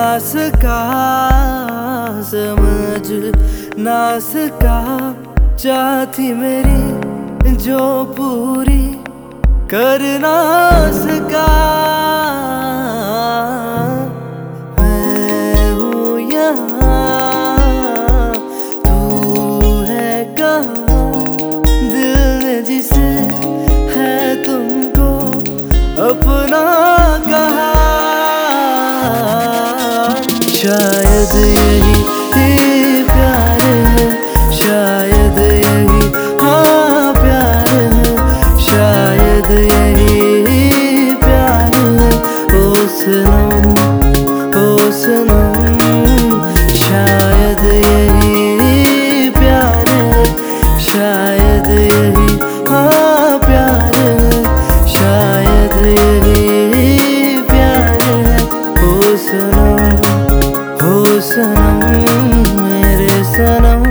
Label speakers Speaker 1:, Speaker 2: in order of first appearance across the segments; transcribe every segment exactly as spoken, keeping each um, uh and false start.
Speaker 1: सका, समझ ना सका, चाह थी मेरी जो पूरी कर ना सका। मैं हूँ यहाँ, तू है कहाँ, दिल ने जिसे है तुमको अपना कहा। शायद यही ही प्यार है, शायद यही हाँ प्यार है, शायद यही प्यार है। ओ सनम, ओ सनम, शायद यही प्यार है, शायद यही हाँ प्यार है, शायद यही प्यार है। ओ सनम, ओ सनम, मेरे सनम।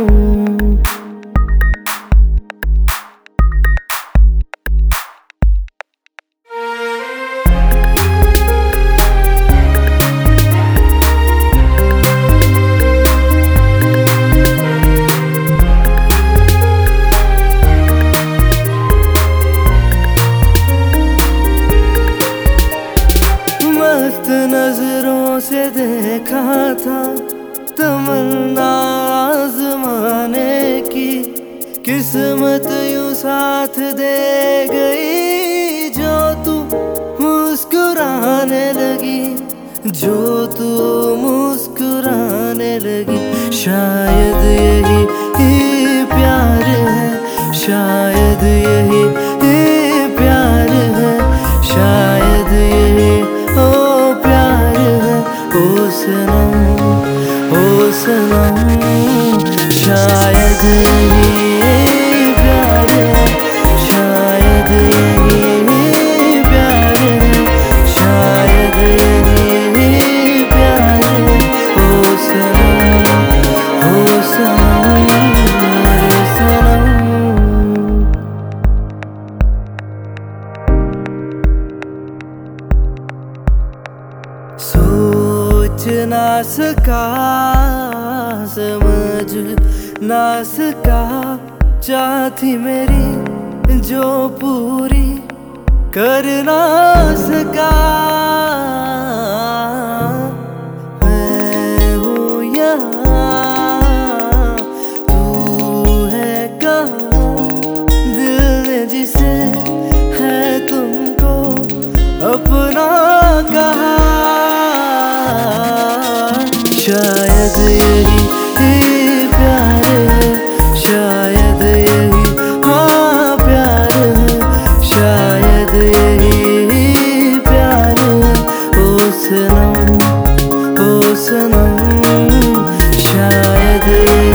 Speaker 1: मस्त नजरों से देखा था तमन्ना आज़माने की, किस्मत यूं साथ दे गई जो तू मुस्कुराने लगी, जो तू मुस्कुराने लगी। शायद यही ही प्यार है, शायद यही ही प्यार है, शायद यही ओ प्यार है। ओ सनम, ओ सनम, शायद यही प्यार है, शायद यही प्यार है, शायद यही प्यार है। ओ सनम, ओ सनम, मेरे सनम। सोच ना सका, समझ ना सका, चाह थी मेरी जो पूरी कर ना सका। मैं हूँ यहाँ, तू है कहाँ, दिल ने जिसे है तुमको अपना कहा। शायद यही ही प्यार है, शायद यही हाँ प्यार है, शायद यही प्यार है। ओ सनम, ओ सनम, शायद